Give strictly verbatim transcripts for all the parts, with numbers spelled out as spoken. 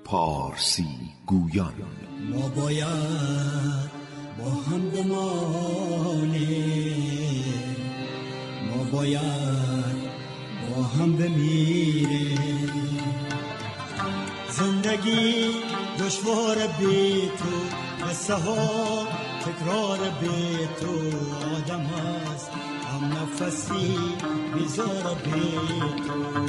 پارسی گویان. ما باید با هم بمانیم، ما باید با هم بمیریم. زندگی دشوار بی تو، قصه ها تکرار بی تو. آدم هست هم نفسی بیزار بی تو.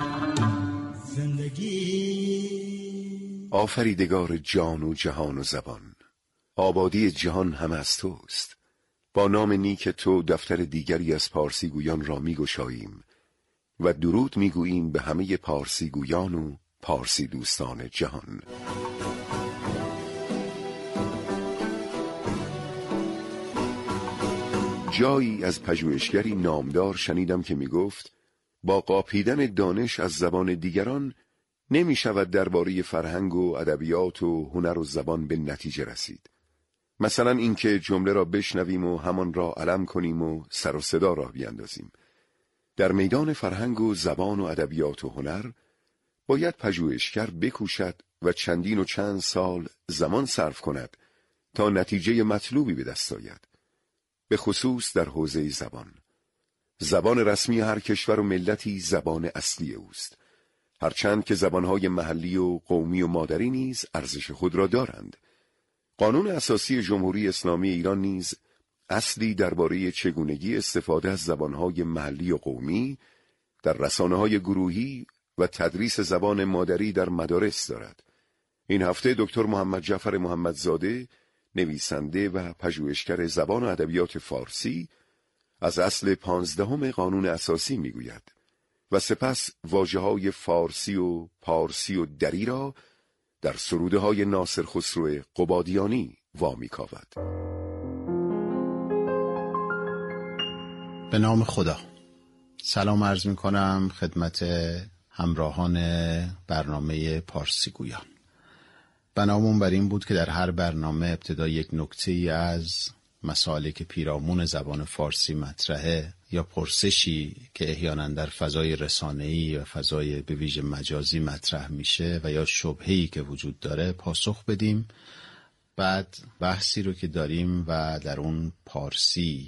زندگی آفریدگار جان و جهان و زبان، آبادی جهان هم از توست. با نام نیک تو دفتر دیگری از پارسی گویان را می گشاییم و درود می گوییم به همه پارسی گویان و پارسی دوستان جهان. جایی از پژوهشگری نامدار شنیدم که می گفت با قاپیدن دانش از زبان دیگران نمی شود درباره فرهنگ و ادبیات و هنر و زبان به نتیجه رسید. مثلا اینکه جمله را بشنویم و همان را علم کنیم و سر و صدا را بیاندازیم. در میدان فرهنگ و زبان و ادبیات و هنر باید پژوهشگر بکوشد و چندین و چند سال زمان صرف کند تا نتیجه مطلوبی به دست آید. به خصوص در حوزه زبان. زبان رسمی هر کشور و ملتی زبان اصلی اوست، هرچند که زبانهای محلی و قومی و مادری نیز ارزش خود را دارند. قانون اساسی جمهوری اسلامی ایران نیز اصلی درباره چگونگی استفاده از زبانهای محلی و قومی در رسانه‌های گروهی و تدریس زبان مادری در مدارس دارد. این هفته دکتر محمد جعفر محمدزاده، نویسنده و پژوهشگر زبان و ادبیات فارسی، از اصل پانزدهم قانون اساسی میگوید و سپس واژه‌های فارسی و پارسی و دری را در سروده‌های ناصر خسرو قبادیانی وامی کاود. به نام خدا. سلام عرض می کنم خدمت همراهان برنامه پارسی گویان. بنامون بر این بود که در هر برنامه ابتدا یک نکته‌ای از مسائلی که پیرامون زبان فارسی مطرحه یا پرسشی که احیانا در فضای رسانه‌ای و فضای به ویژه مجازی مطرح میشه و یا شبهه‌ای که وجود داره پاسخ بدیم. بعد بحثی رو که داریم و در اون پارسی،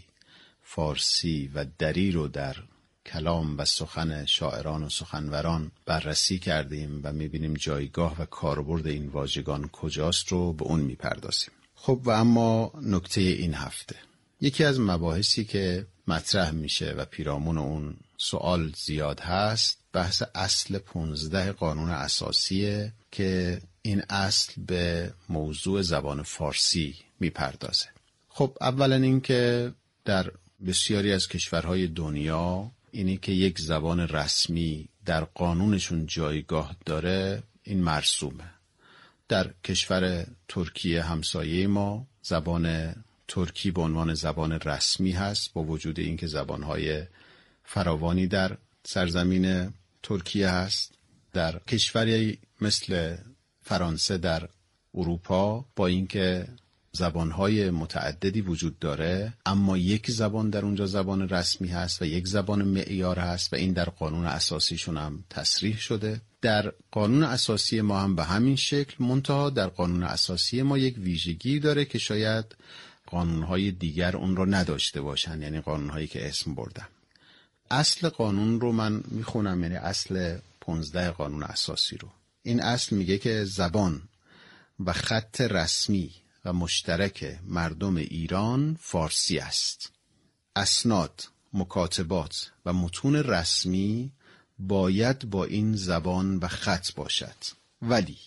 فارسی و دری رو در کلام و سخن شاعران و سخنوران بررسی کردیم و میبینیم جایگاه و کاربرد این واژگان کجاست رو به اون میپردازیم. خب و اما نکته این هفته، یکی از مباحثی که مطرح میشه و پیرامون اون سوال زیاد هست بحث اصل پانزده قانون اساسیه که این اصل به موضوع زبان فارسی میپردازه. خب اولا این که در بسیاری از کشورهای دنیا اینی که یک زبان رسمی در قانونشون جایگاه داره این مرسومه. در کشور ترکیه همسایه ما زبان ترکی به عنوان زبان رسمی هست، با وجود اینکه زبانهای فراوانی در سرزمین ترکیه هست. در کشوری مثل فرانسه در اروپا با اینکه زبانهای متعددی وجود داره اما یک زبان در اونجا زبان رسمی هست و یک زبان معیار هست و این در قانون اساسیشون هم تصریح شده. در قانون اساسی ما هم به همین شکل، منتها در قانون اساسی ما یک ویژگی داره که شاید قانونهای دیگر اون رو نداشته باشن، یعنی قانونهایی که اسم بردم. اصل قانون رو من میخونم، یعنی اصل پانزده قانون اساسی رو. این اصل میگه که زبان و خط رسمی و مشترک مردم ایران فارسی است. اسناد، مکاتبات و متون رسمی باید با این زبان و خط باشد، ولی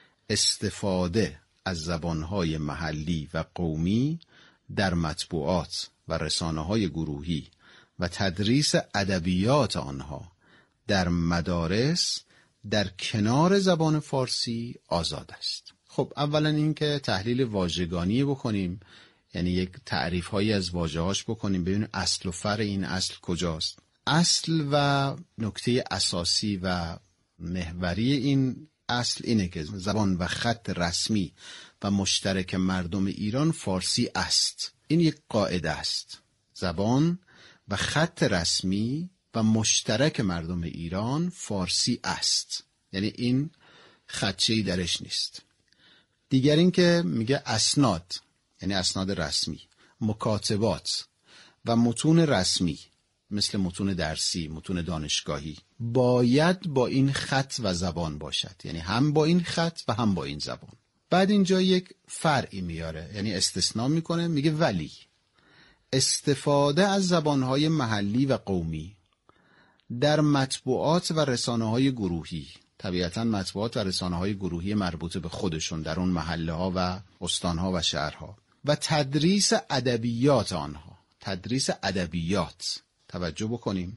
استفاده از زبانهای محلی و قومی در مطبوعات و رسانه‌های گروهی و تدریس ادبیات آنها در مدارس در کنار زبان فارسی آزاد است. خب اولا این که تحلیل واژگانی بکنیم، یعنی یک تعریف هایی از واژه‌هاش بکنیم، ببینیم اصل و فرع این اصل کجاست. اصل و نکته اساسی و محوری این اصل اینه که زبان و خط رسمی و مشترک مردم ایران فارسی است. این یک قاعده است. زبان و خط رسمی و مشترک مردم ایران فارسی است. یعنی این خدشه‌ای درش نیست. دیگر این که میگه اسناد، یعنی اسناد رسمی، مکاتبات و متون رسمی مثل متون درسی، متون دانشگاهی باید با این خط و زبان باشد، یعنی هم با این خط و هم با این زبان. بعد اینجا یک فرعی میاره، یعنی استثناء میکنه، میگه ولی استفاده از زبانهای محلی و قومی در مطبوعات و رسانه‌های گروهی، طبیعتاً مطبوعات و رسانه‌های گروهی مربوط به خودشون در اون محله ها و استانها و شهرها، و تدریس ادبیات آنها، تدریس ادبیات، توجه بکنیم،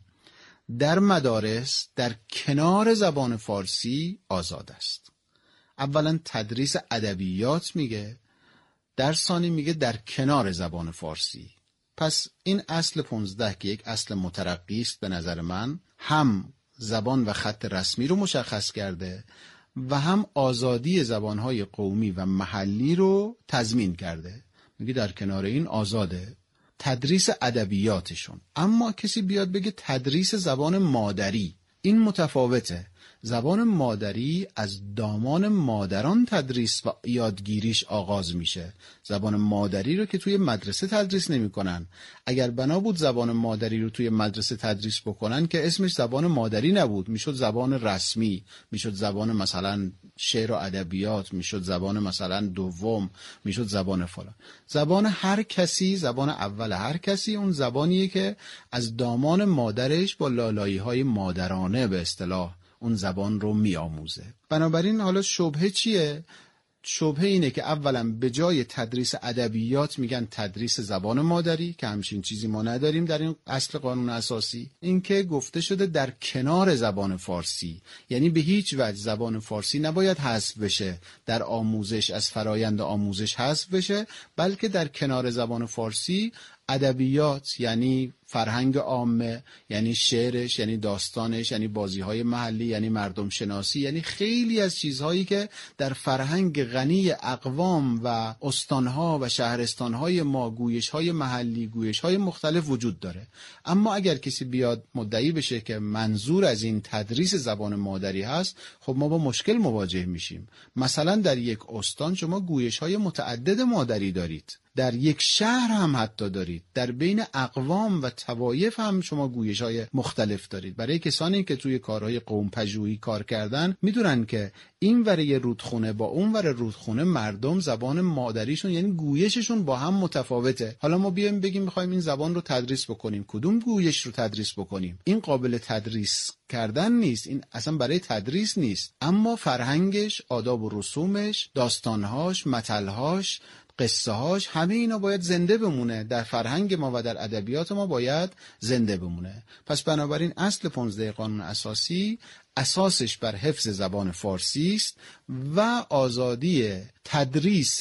در مدارس در کنار زبان فارسی آزاد است. اولا تدریس ادبیات میگه، در ثانی میگه در کنار زبان فارسی. پس این اصل پونزده که یک اصل مترقی است به نظر من، هم زبان و خط رسمی رو مشخص کرده و هم آزادی زبانهای قومی و محلی رو تضمین کرده. میگه در کنار این آزاده تدریس ادبیاتشون. اما کسی بیاد بگه تدریس زبان مادری، این متفاوته. زبان مادری از دامان مادران تدریس و یادگیریش آغاز میشه. زبان مادری رو که توی مدرسه تدریس نمی کنن. اگر بنا بود زبان مادری رو توی مدرسه تدریس بکنن که اسمش زبان مادری نبود، میشد زبان رسمی، میشد زبان مثلا شعر و ادبیات، میشد زبان مثلا دوم، میشد زبان فلان. زبان هر کسی، زبان اول هر کسی اون زبانیه که از دامان مادرش با لالایی های مادرانه به اصطلاح اون زبان رو میآموزه. بنابراین حالا شبهه چیه؟ شبهه اینه که اولا به جای تدریس ادبیات میگن تدریس زبان مادری، که همچین چیزی ما نداریم در این اصل قانون اساسی. این که گفته شده در کنار زبان فارسی، یعنی به هیچ وجه زبان فارسی نباید حذف بشه در آموزش، از فرایند آموزش حذف بشه، بلکه در کنار زبان فارسی ادبیات، یعنی فرهنگ عامه، یعنی شعرش، یعنی داستانش، یعنی بازی‌های محلی، یعنی مردم شناسی، یعنی خیلی از چیزهایی که در فرهنگ غنی اقوام و استانها و شهرستانهای ما گویش‌های محلی، گویش‌های مختلف وجود داره. اما اگر کسی بیاد مدعی بشه که منظور از این تدریس زبان مادری هست، خب ما با مشکل مواجه میشیم. مثلا در یک استان شما گویش‌های متعدد مادری دارید، در یک شهر هم حتی دارید، در بین اقوام و طوایف هم شما گویش‌های مختلف دارید. برای کسانی که توی کارهای قوم پژوهی کار کردن میدونن که این وره رودخونه با اون وره رودخونه مردم زبان مادریشون یعنی گویششون با هم متفاوته. حالا ما بیایم بگیم می‌خوایم این زبان رو تدریس بکنیم، کدوم گویش رو تدریس بکنیم؟ این قابل تدریس کردن نیست، این اصلا برای تدریس نیست. اما فرهنگش، آداب و رسومش، داستانهاش، متلهاش، قصه هاش، همه اینا باید زنده بمونه، در فرهنگ ما و در ادبیات ما باید زنده بمونه. پس بنابراین اصل پانزده قانون اساسی اساسش بر حفظ زبان فارسی است و آزادی تدریس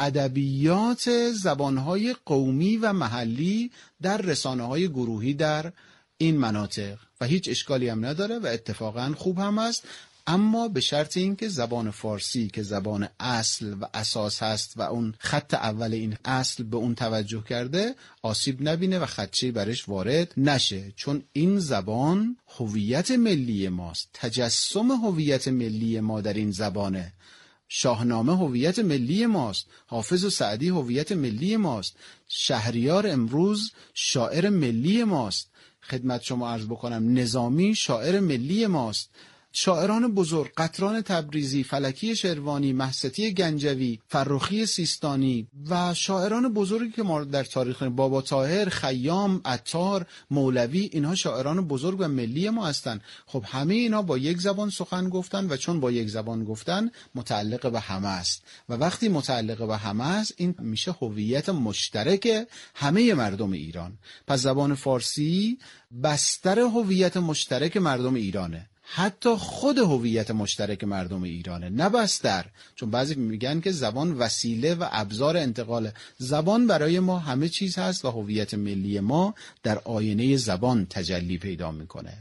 ادبیات زبانهای قومی و محلی در رسانه‌های گروهی در این مناطق و هیچ اشکالی هم نداره و اتفاقا خوب هم است، اما به شرط اینکه زبان فارسی که زبان اصل و اساس هست و اون خط اول این اصل به اون توجه کرده آسیب نبینه و خدشه‌ای برش وارد نشه، چون این زبان هویت ملی ماست، تجسم هویت ملی ما در این زبانه. شاهنامه هویت ملی ماست، حافظ و سعدی هویت ملی ماست، شهریار امروز شاعر ملی ماست، خدمت شما عرض بکنم نظامی شاعر ملی ماست، شاعران بزرگ قطران تبریزی، فلکی شروانی، محستی گنجوی، فرخی سیستانی و شاعران بزرگی که ما در تاریخ، بابا طاهر، خیام، عطار، مولوی، اینها شاعران بزرگ و ملی ما هستند. خب همه اینا با یک زبان سخن گفتن و چون با یک زبان گفتن متعلق به همه است و وقتی متعلق به همه است این میشه هویت مشترک همه مردم ایران. پس زبان فارسی بستر هویت مشترک مردم ایرانه، حتی خود هویت مشترک مردم ایرانه، نه بستر. چون بعضی میگن که زبان وسیله و ابزار انتقاله. زبان برای ما همه چیز هست و هویت ملی ما در آینه زبان تجلی پیدا میکنه.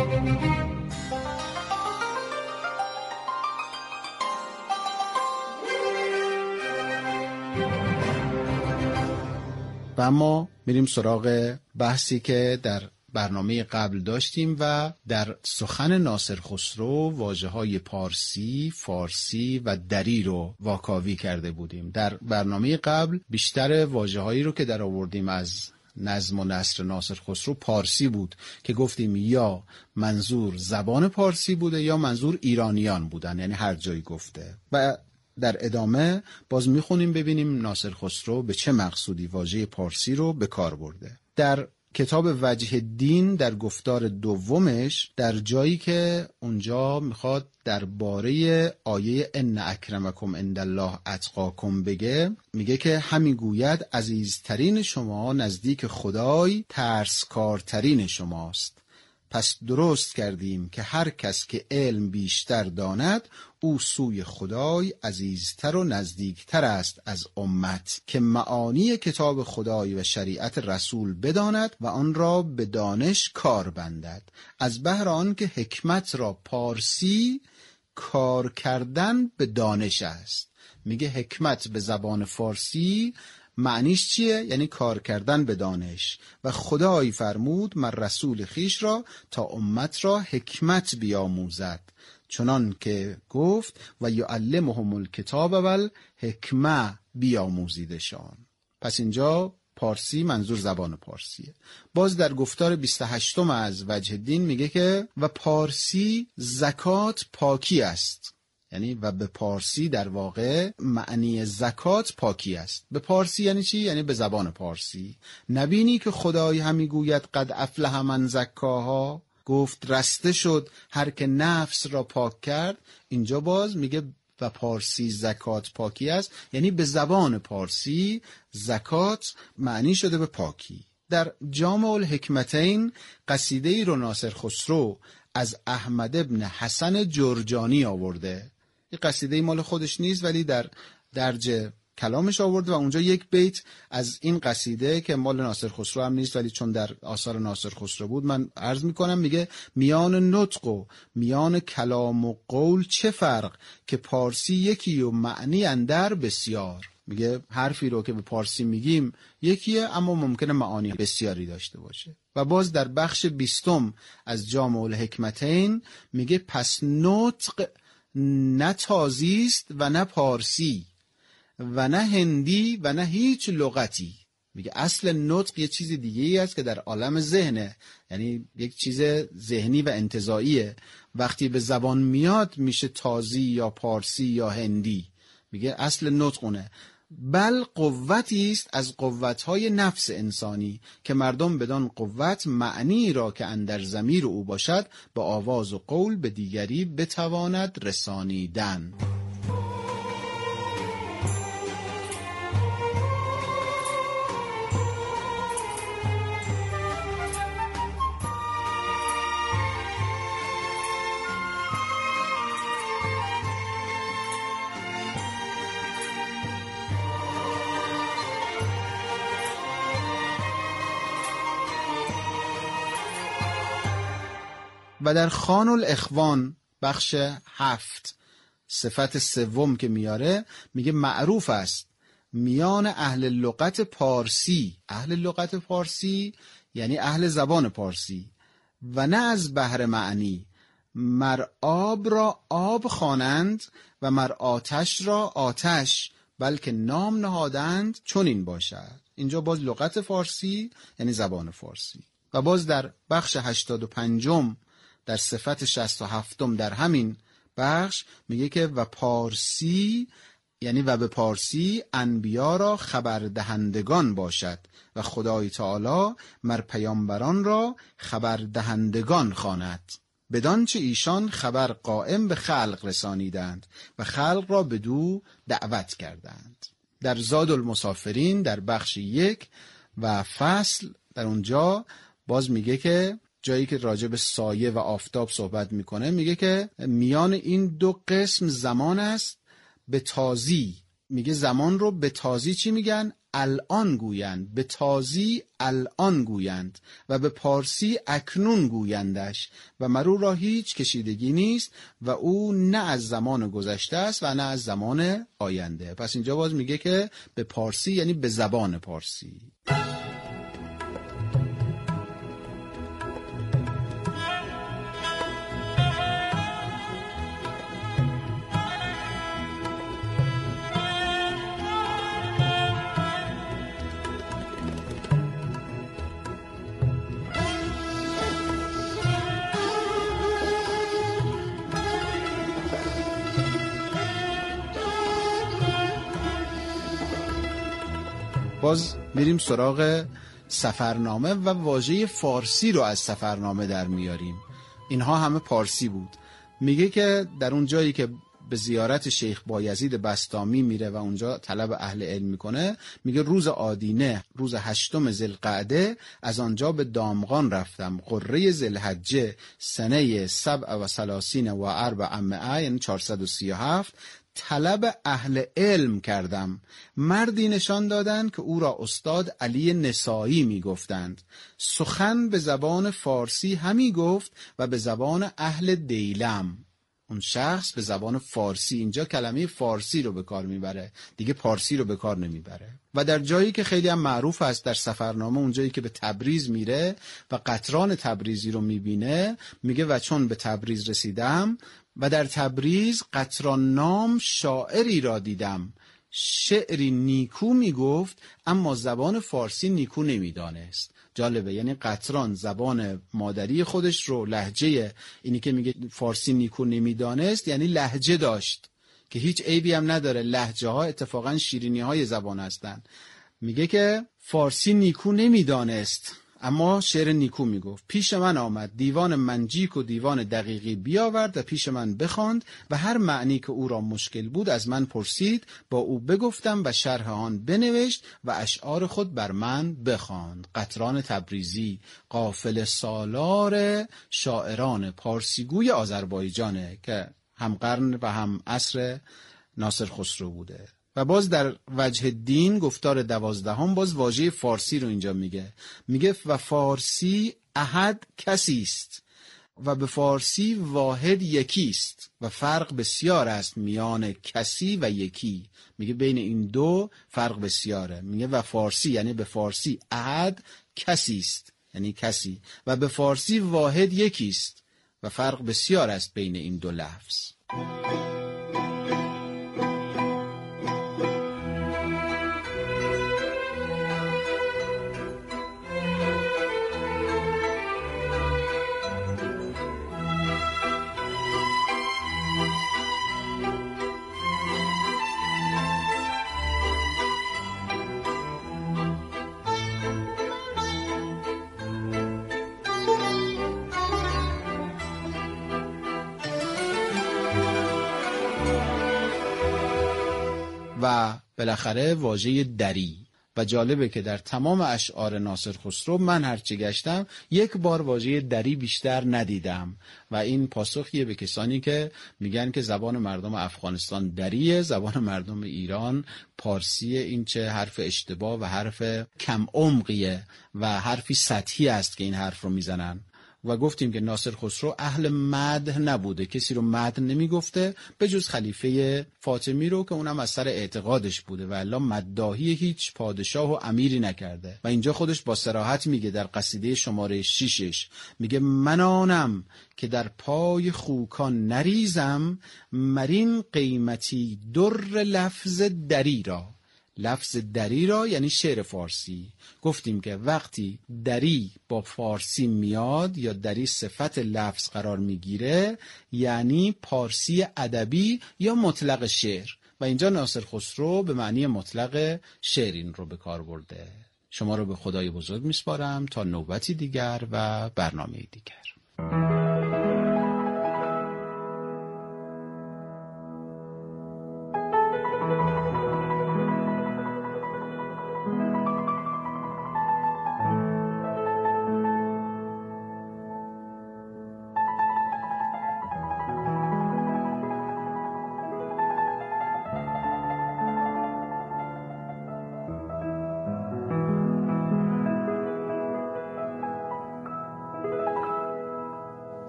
و اما میریم سراغ بحثی که در برنامه قبل داشتیم و در سخن ناصر خسرو واژه‌های پارسی، فارسی و دری رو واکاوی کرده بودیم. در برنامه قبل بیشتر واژه‌هایی رو که در آوردیم از نظم و نثر ناصر خسرو پارسی بود که گفتیم یا منظور زبان پارسی بوده یا منظور ایرانیان بودن، یعنی هر جایی گفته. و در ادامه باز میخونیم ببینیم ناصر خسرو به چه مقصودی واژه پارسی رو به کار برده. در کتاب وجه الدین در گفتار دومش در جایی که اونجا میخواد درباره آیه ان اکرمکم عندالله اتقاکم بگه، میگه که همین گوید عزیزترین شما نزدیک خدای ترسکارترین شماست. پس درست کردیم که هر کس که علم بیشتر داند او سوی خدای عزیزتر و نزدیکتر است از امت، که معانی کتاب خدای و شریعت رسول بداند و آن را به دانش کار بندد. از بهر آن که حکمت را پارسی کار کردن به دانش است. میگه حکمت به زبان فارسی معنیش چیه؟ یعنی کار کردن به دانش. و خدای فرمود من رسول خیش را تا امت را حکمت بیاموزد، چنان که گفت و یعلمهم الکتاب و الحکمه بیاموزیدشان. پس اینجا پارسی منظور زبان پارسیه. باز در گفتار بیست و هشتم از وجه الدین میگه که و پارسی زکات پاکی است، یعنی و به پارسی در واقع معنی زکات پاکی است. به پارسی یعنی چی؟ یعنی به زبان پارسی. نبینی که خدای همی گوید قد افلح من زکاها، گفت رسته شد هر که نفس را پاک کرد. اینجا باز میگه و پارسی زکات پاکی است، یعنی به زبان پارسی زکات معنی شده به پاکی. در جامع الحکمتین قصیده ای رو ناصر خسرو از احمد ابن حسن جرجانی آورده. این قصیده ای مال خودش نیست ولی در درج کلامش آورده و اونجا یک بیت از این قصیده که مال ناصر خسرو هم نیست ولی چون در آثار ناصر خسرو بود من عرض میکنم. میگه میان نطق و میان کلام و قول چه فرق، که پارسی یکی و معنی اندر بسیار. میگه حرفی رو که به پارسی میگیم یکیه اما ممکنه معانی بسیاری داشته باشه. و باز در بخش بیستم از جامع الحکمتین میگه پس نطق نه تازی است و نه پارسی و نه هندی و نه هیچ لغتی. میگه اصل نطق یه چیز دیگه ای است که در عالم ذهنه، یعنی یک چیز ذهنی و انتزاعیه. وقتی به زبان میاد میشه تازی یا پارسی یا هندی. میگه اصل نطق اونه. بل قوتی است از قوتهای نفس انسانی که مردم بدان قوت معنی را که اندر ضمیر او باشد با آواز و قول به دیگری بتواند رسانیدن. و در خان الاخوان بخش هفت صفت سوم که میاره میگه معروف است میان اهل لغت پارسی، اهل لغت پارسی یعنی اهل زبان پارسی، و نه از بهر معنی، مر آب را آب خوانند و مر آتش را آتش، بلکه نام نهادند چون این باشد. اینجا باز لغت فارسی یعنی زبان فارسی. و باز در بخش هشتاد و پنجم در صفت شصت و هفتم در همین بخش میگه که و پارسی یعنی و به پارسی انبیا را خبر دهندگان باشد و خدای تعالی مر پیامبران را خبر دهندگان خواند، بدانچه ایشان خبر قائم به خلق رسانیدند و خلق را بدو دعوت کردند. در زاد المسافرین در بخش یک و فصل در اونجا باز میگه که جایی که راجع به سایه و آفتاب صحبت میکنه میگه که میان این دو قسم زمان است به تازی. میگه زمان رو به تازی چی میگن؟ الان گویند، به تازی الان گویند و به پارسی اکنون گویندش و مرو را هیچ کشیدگی نیست و او نه از زمان گذشته است و نه از زمان آینده. پس اینجا باز میگه که به پارسی یعنی به زبان پارسی. باز میریم سراغ سفرنامه و واژه فارسی رو از سفرنامه در میاریم. اینها همه پارسی بود. میگه که در اون جایی که به زیارت شیخ بایزید بسطامی میره و اونجا طلب اهل علم میکنه، میگه روز آدینه، روز هشتم ذوالقعده، از آنجا به دامغان رفتم، قره ذوالحجه، سنه سبع و سلاسین و اربع مئه، یعنی چهارصد و سی و هفت، طلب اهل علم کردم. مردی نشان دادند که او را استاد علی نسایی می گفتند. سخن به زبان فارسی همی گفت و به زبان اهل دیلم. اون شخص به زبان فارسی، اینجا کلمه فارسی رو به کار میبره، دیگه پارسی رو به کار نمیبره. و در جایی که خیلی هم معروف است در سفرنامه، اون جایی که به تبریز میره و قطران تبریزی رو میبینه، میگه و چون به تبریز رسیدم و در تبریز قطران نام شاعری را دیدم، شعری نیکو میگفت اما زبان فارسی نیکو نمیدانست. جالبه، یعنی قطران زبان مادری خودش رو، لهجه، اینی که میگه فارسی نیکو نمیدانست یعنی لهجه داشت که هیچ عیبی هم نداره. لهجه ها اتفاقا شیرینی های زبان هستن. میگه که فارسی نیکو نمیدانست اما شعر نیکو میگفت. پیش من آمد، دیوان منجیک و دیوان دقیقی بیاورد و پیش من بخواند و هر معنی که او را مشکل بود از من پرسید، با او بگفتم و شرح آن بنوشت و اشعار خود بر من بخواند. قطران تبریزی قافله سالار شاعران پارسیگوی آذربایجانه که هم قرن و هم عصر ناصر خسرو بوده. و باز در وجه دین گفتار دوازدهم باز واژه فارسی رو اینجا میگه. میگه و فارسی احد کسی است و به فارسی واحد یکی است و فرق بسیار است میان کسی و یکی. میگه بین این دو فرق بسیاره. میگه و فارسی یعنی به فارسی احد کسی است یعنی کسی و به فارسی واحد یکی است و فرق بسیار است بین این دو لفظ. و بالاخره واژه دری. و جالبه که در تمام اشعار ناصر خسرو من هرچی گشتم یک بار واژه دری بیشتر ندیدم و این پاسخیه به کسانی که میگن که زبان مردم افغانستان دریه، زبان مردم ایران پارسیه. این چه حرف اشتباه و حرف کم عمقیه و حرفی سطحی است که این حرف رو میزنن. و گفتیم که ناصر خسرو اهل مدح نبوده، کسی رو مدح نمیگفته به جز خلیفه فاطمی رو که اونم از سر اعتقادش بوده و الا مداحی هیچ پادشاه و امیری نکرده. و اینجا خودش با صراحت میگه در قصیده شماره شیشش، میگه من آنم که در پای خوکان نریزم، مرین قیمتی در لفظ دری را. لفظ دری را یعنی شعر فارسی. گفتیم که وقتی دری با فارسی میاد یا دری صفت لفظ قرار میگیره یعنی پارسی ادبی یا مطلق شعر و اینجا ناصر خسرو به معنی مطلق شعر این رو به کار برده. شما رو به خدای بزرگ میسپارم تا نوبتی دیگر و برنامه دیگر.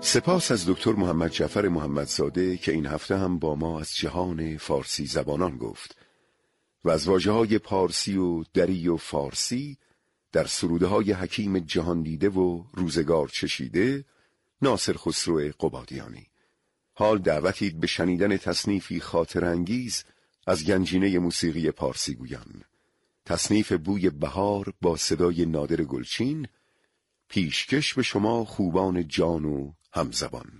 سپاس از دکتر محمد جعفر محمدزاده که این هفته هم با ما از جهان فارسی زبانان گفت و از واژه‌های پارسی و دری و فارسی در سروده‌های حکیم جهان دیده و روزگار چشیده ناصر خسرو قبادیانی. حال دعوتید به شنیدن تصنیفی خاطر انگیز از گنجینه موسیقی پارسی گویان. تصنیف بوی بهار با صدای نادر گلچین، پیشکش به شما خوبان جان و همزبان.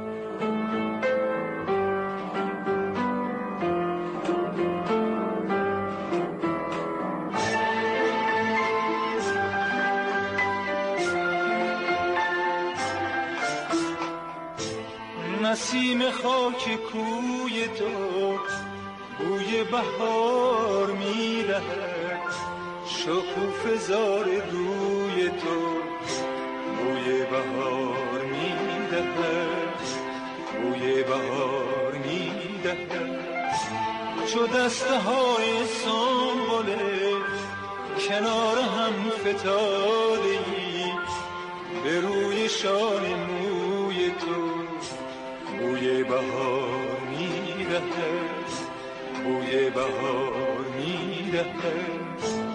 نسیم خاک کوی تو بوی بهار می‌دهد، شکوفه زار روی تو بوی بهار می‌دهد، بوی بهار می‌دهد. چو دسته‌های سنبله کنار هم فتاده‌ای، به روی شانه موی تو بوی بهار می‌دهد، بوی بهار می‌دهد.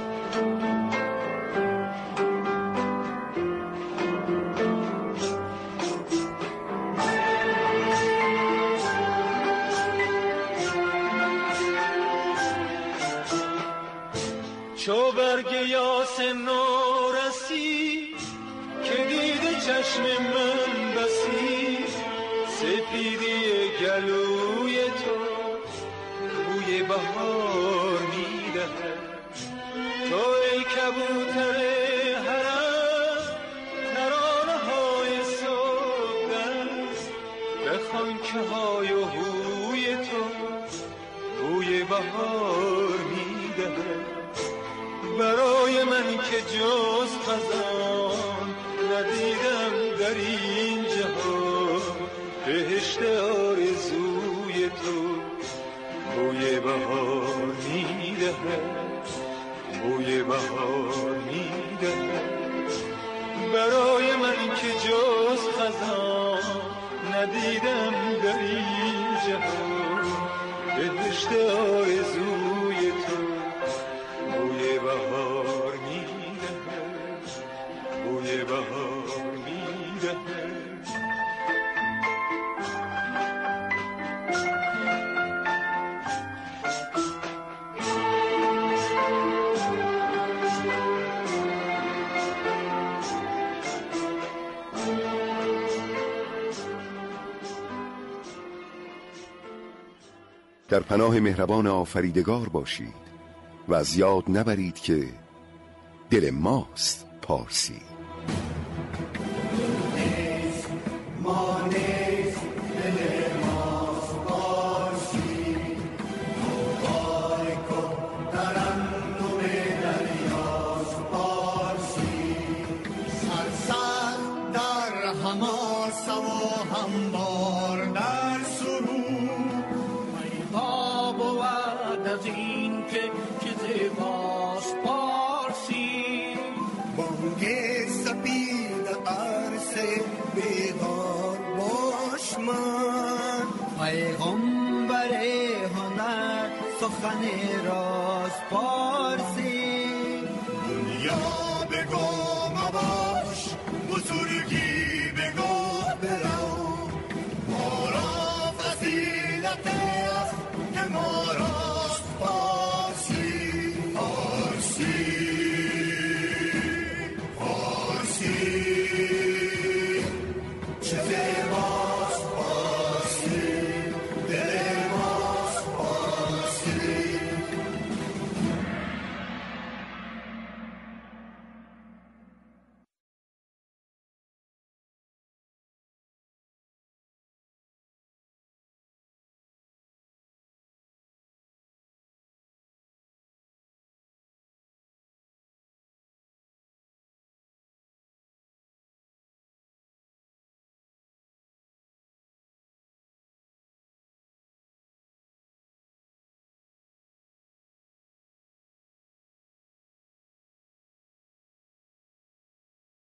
چو برگ یاس نورسی که دیده چشم من بسی، سپیدی گلوی تو بوی بهار می‌دهد. تو ای کبوتر حرم ترانه‌های صبحدم، بخوان که های و هوی تو بوی بهار می‌دهد. برای من که جز خزان ندیدم در این جهان، بهشت آرزوی تو بوی بهار می‌دهد، بوی بهار می‌دهد. برای من که جز خزان ندیدم در این جهان، بهشت آرزوی تو بوی بهار می‌دهد، بوی بهار می‌دهد. در پناه مهربان آفریدگار باشید و از یاد نبرید که دل ماست پارسی. پیغمبر هنر سخن راز پارسی، دنیا بگو مباش بزرگی بگو برو، ما را فضیلت است که ما راست پارسی. پارسی پارسی